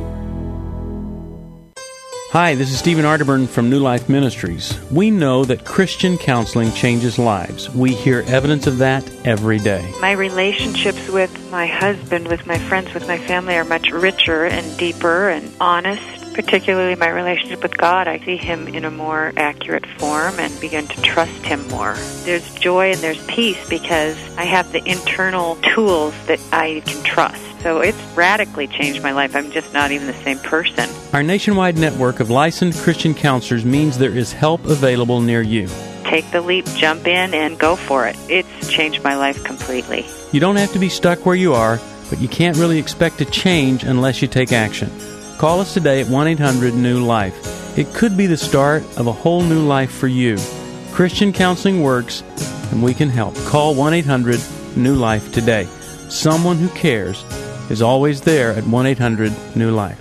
Hi, this is Stephen Arterburn from New Life Ministries. We know that Christian counseling changes lives. We hear evidence of that every day. My relationships with my husband, with my friends, with my family are much richer and deeper and honest particularly my relationship with God. I see Him in a more accurate form and begin to trust Him more. There's joy and there's peace because I have the internal tools that I can trust. So it's radically changed my life. I'm just not even the same person. Our nationwide network of licensed Christian counselors means there is help available near you. Take the leap, jump in, and go for it. It's changed my life completely. You don't have to be stuck where you are, but you can't really expect to change unless you take action. Call us today at one eight hundred new life. It could be the start of a whole new life for you. Christian counseling works, and we can help. Call one eight hundred new life today. Someone who cares is always there at one eight hundred new life.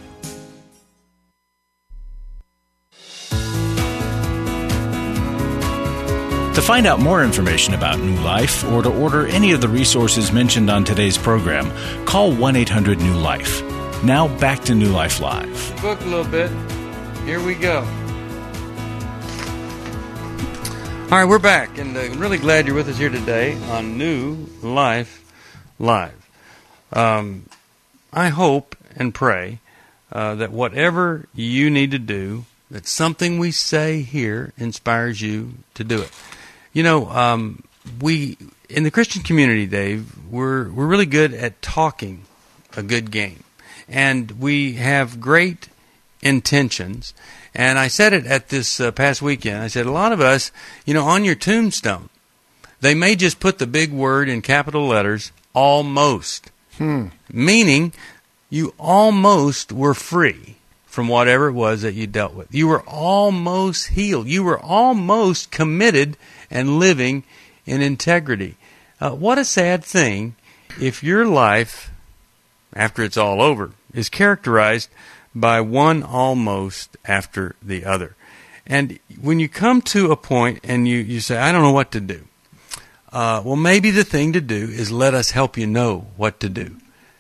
To find out more information about New Life or to order any of the resources mentioned on today's program, call one eight hundred new life. Now back to New Life Live. Book a little bit. Here we go. All right, we're back, and I'm really glad you're with us here today on New Life Live. Um, I hope and pray uh, that whatever you need to do, that something we say here inspires you to do it. You know, um, we in the Christian community, Dave, we're we're really good at talking a good game, and we have great intentions. And I said it at this uh, past weekend. I said a lot of us, you know, on your tombstone, they may just put the big word in capital letters, almost, Hmm. meaning you almost were free from whatever it was that you dealt with. You were almost healed. You were almost committed and living in integrity. Uh, what a sad thing if your life, after it's all over, is characterized by one almost after the other. And when you come to a point and you, you say, I don't know what to do, uh, well, maybe the thing to do is let us help you know what to do.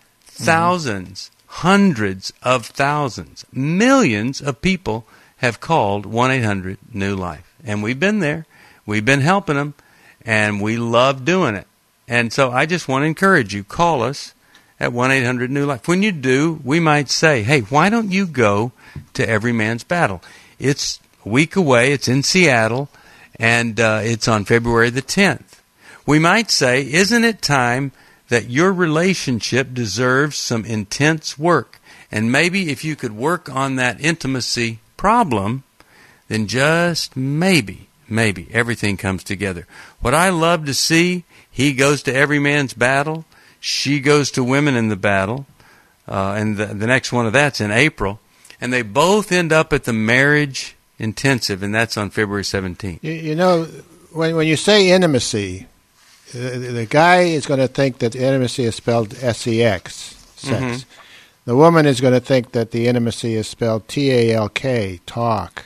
Thousands, hundreds of thousands, millions of people have called one eight hundred new life. And we've been there. We've been helping them. And we love doing it. And so I just want to encourage you. Call us at one eight hundred new life. When you do, we might say, hey, why don't you go to Every Man's Battle? It's a week away. It's in Seattle. And uh, it's on February the tenth. We might say, isn't it time that your relationship deserves some intense work? And maybe if you could work on that intimacy problem, then just maybe, maybe everything comes together. What I love to see, he goes to Every Man's Battle, she goes to Women in the Battle, uh, and the, the next one of that's in April, and they both end up at the Marriage Intensive, and that's on February seventeenth. You, you know, when when you say intimacy, the, the guy is going to think that intimacy is spelled S E X, sex. Mm-hmm. The woman is going to think that the intimacy is spelled T A L K, talk.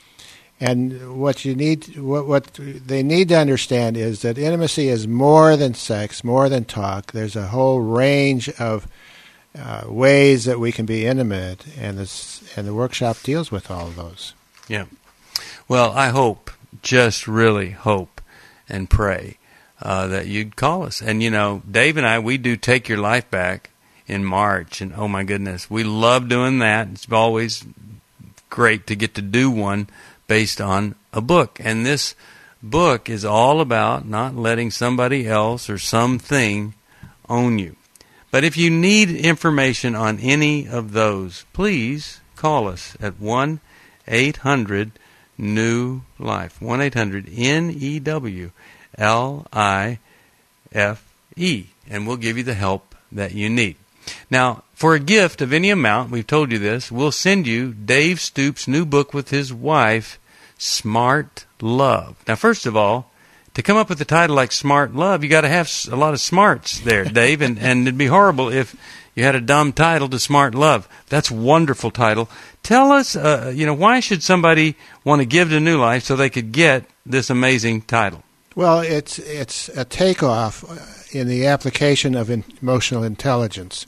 And what you need, what what they need to understand is that intimacy is more than sex, more than talk. There's a whole range of uh, ways that we can be intimate, and this and the workshop deals with all of those. Yeah. Well, I hope, just really hope, and pray uh, that you'd call us. And you know, Dave and I, we do Take Your Life Back in March, and oh my goodness, we love doing that. It's always great to get to do one based on a book. And this book is all about not letting somebody else or something own you. But if you need information on any of those, please call us at one eight hundred new life. one eight hundred N E W L I F E. And we'll give you the help that you need. Now, for a gift of any amount, we've told you this, we'll send you Dave Stoops' new book with his wife, Smart Love. Now, first of all, to come up with a title like Smart Love, you got to have a lot of smarts there, Dave, and, and it'd be horrible if you had a dumb title to Smart Love. That's a wonderful title. Tell us, uh, you know, why should somebody want to give to New Life so they could get this amazing title? Well, it's it's a takeoff in the application of in emotional intelligence.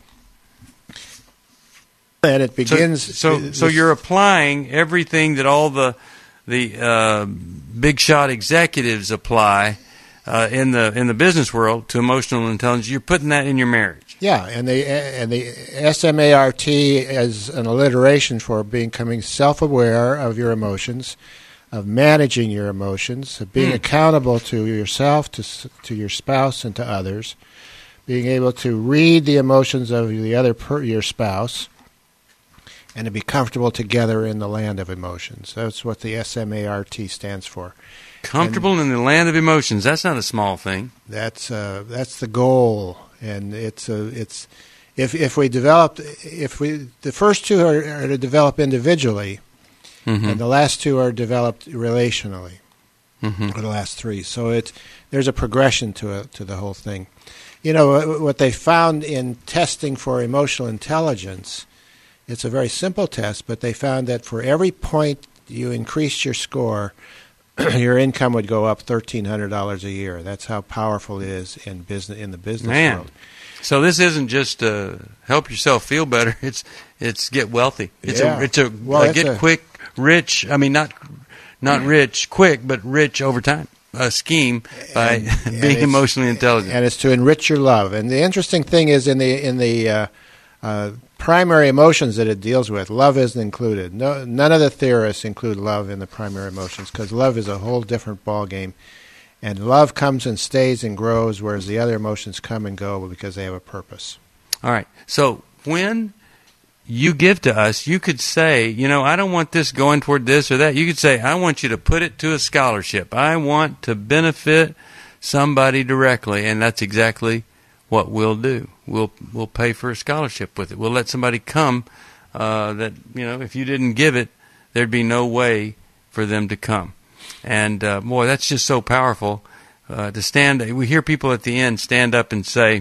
And it begins. So, so, so you're applying everything that all the the uh, big shot executives apply uh, in the in the business world to emotional intelligence, you're putting that in your marriage. Yeah, and the and the S M A R T is an alliteration for becoming self-aware of your emotions, of managing your emotions, of being mm. accountable to yourself, to to your spouse, and to others, being able to read the emotions of the other per, your spouse, and to be comfortable together in the land of emotions. That's what the S M A R T stands for. Comfortable and in the land of emotions. That's not a small thing. That's uh, that's the goal, and it's uh, it's if if we develop if we the first two are, are to develop individually, mm-hmm. and the last two are developed relationally, mm-hmm. or the last three. So it's there's a progression to it, to the whole thing. You know what they found in testing for emotional intelligence. It's a very simple test, but they found that for every point you increased your score, your income would go up thirteen hundred dollars a year. That's how powerful it is in business in the business Man. world. So this isn't just uh, help yourself feel better. It's it's get wealthy. It's yeah. a it's a well, uh, it's get a, quick, rich. I mean, not not rich quick, but rich over time. A scheme by and, being and emotionally intelligent, and it's to enrich your love. And the interesting thing is in the in the uh, uh, primary emotions that it deals with, love isn't included. No, none of the theorists include love in the primary emotions because love is a whole different ballgame. And love comes and stays and grows, whereas the other emotions come and go because they have a purpose. All right. So when you give to us, you could say, you know, I don't want this going toward this or that. You could say, I want you to put it to a scholarship. I want to benefit somebody directly, and that's exactly what we'll do. We'll we'll pay for a scholarship with it. We'll let somebody come uh, that, you know, if you didn't give it, there'd be no way for them to come. And, uh, boy, that's just so powerful uh, to stand. We hear people at the end stand up and say,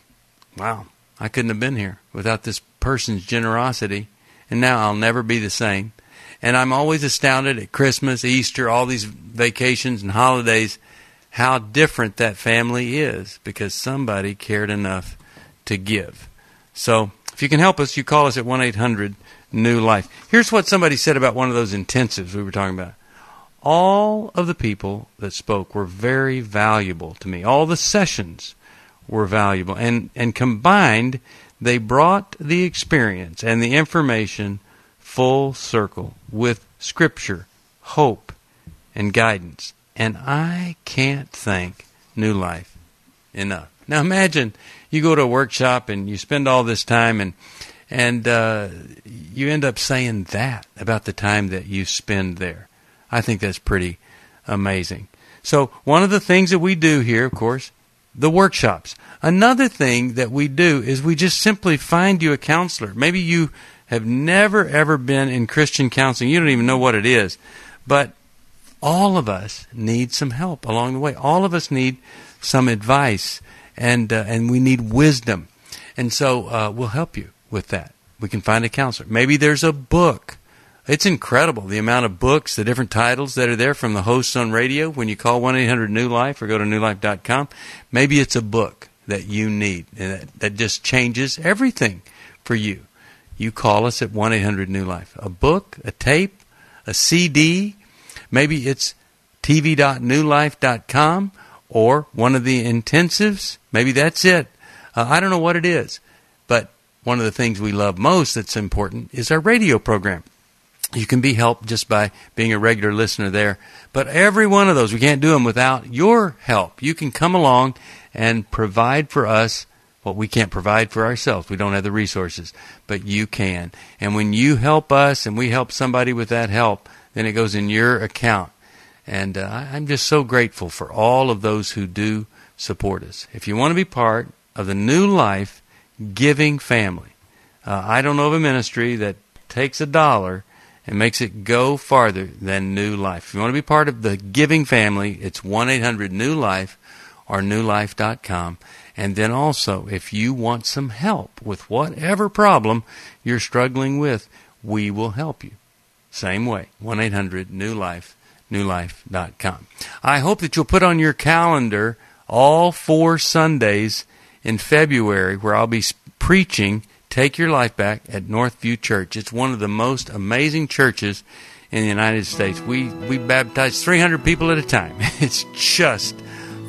wow, I couldn't have been here without this person's generosity, and now I'll never be the same. And I'm always astounded at Christmas, Easter, all these vacations and holidays, how different that family is because somebody cared enough to give. So if you can help us, you call us at one eight hundred new life. Here's what somebody said about one of those intensives we were talking about. All of the people that spoke were very valuable to me. All the sessions were valuable. And, and combined, they brought the experience and the information full circle with Scripture, hope, and guidance. And I can't thank New Life enough. Now imagine you go to a workshop and you spend all this time and and uh, you end up saying that about the time that you spend there. I think that's pretty amazing. So one of the things that we do here, of course, the workshops. Another thing that we do is we just simply find you a counselor. Maybe you have never, ever been in Christian counseling. You don't even know what it is. But all of us need some help along the way. All of us need some advice, and uh, and we need wisdom. And so uh, we'll help you with that. We can find a counselor. Maybe there's a book. It's incredible, the amount of books, the different titles that are there from the hosts on radio. When you call one eight hundred new life or go to new life dot com, maybe it's a book that you need and that, that just changes everything for you. You call us at one eight hundred new life. A book, a tape, a C D, maybe it's t v dot new life dot com or one of the intensives. Maybe that's it. Uh, I don't know what it is, but one of the things we love most that's important is our radio program. You can be helped just by being a regular listener there. But every one of those, we can't do them without your help. You can come along and provide for us what we can't provide for ourselves. We don't have the resources, but you can. And when you help us and we help somebody with that help, then it goes in your account. And uh, I'm just so grateful for all of those who do support us. If you want to be part of the New Life giving family, uh, I don't know of a ministry that takes a dollar and makes it go farther than New Life. If you want to be part of the giving family, it's one eight hundred new life or new life dot com. And then also, if you want some help with whatever problem you're struggling with, we will help you. Same way, one eight hundred new life, new life dot com. I hope that you'll put on your calendar all four Sundays in February where I'll be preaching Take Your Life Back at Northview Church. It's one of the most amazing churches in the United States. We we baptize three hundred people at a time. It's just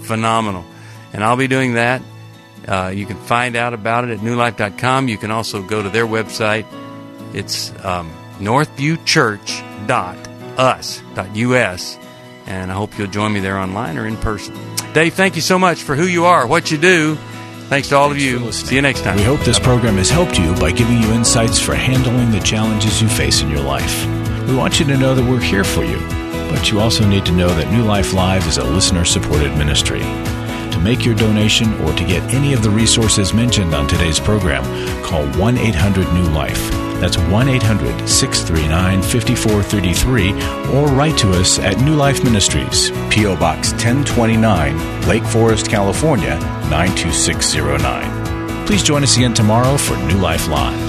phenomenal. And I'll be doing that. Uh, you can find out about it at new life dot com. You can also go to their website. It's um, northview church dot us dot U S, and I hope you'll join me there online or in person. Dave, thank you so much for who you are, what you do. Thanks to all Thanks of you. See you next time. We hope this program has helped you by giving you insights for handling the challenges you face in your life. We want you to know that we're here for you, but you also need to know that New Life Live is a listener-supported ministry. To make your donation or to get any of the resources mentioned on today's program, call one eight hundred new life. That's one eight hundred six three nine five four three three, or write to us at New Life Ministries, P O Box ten twenty-nine, Lake Forest, California, nine two six zero nine. Please join us again tomorrow for New Life Live.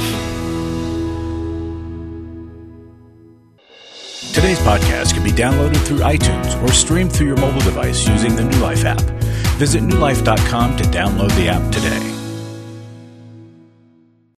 Today's podcast can be downloaded through iTunes or streamed through your mobile device using the New Life app. Visit new life dot com to download the app today.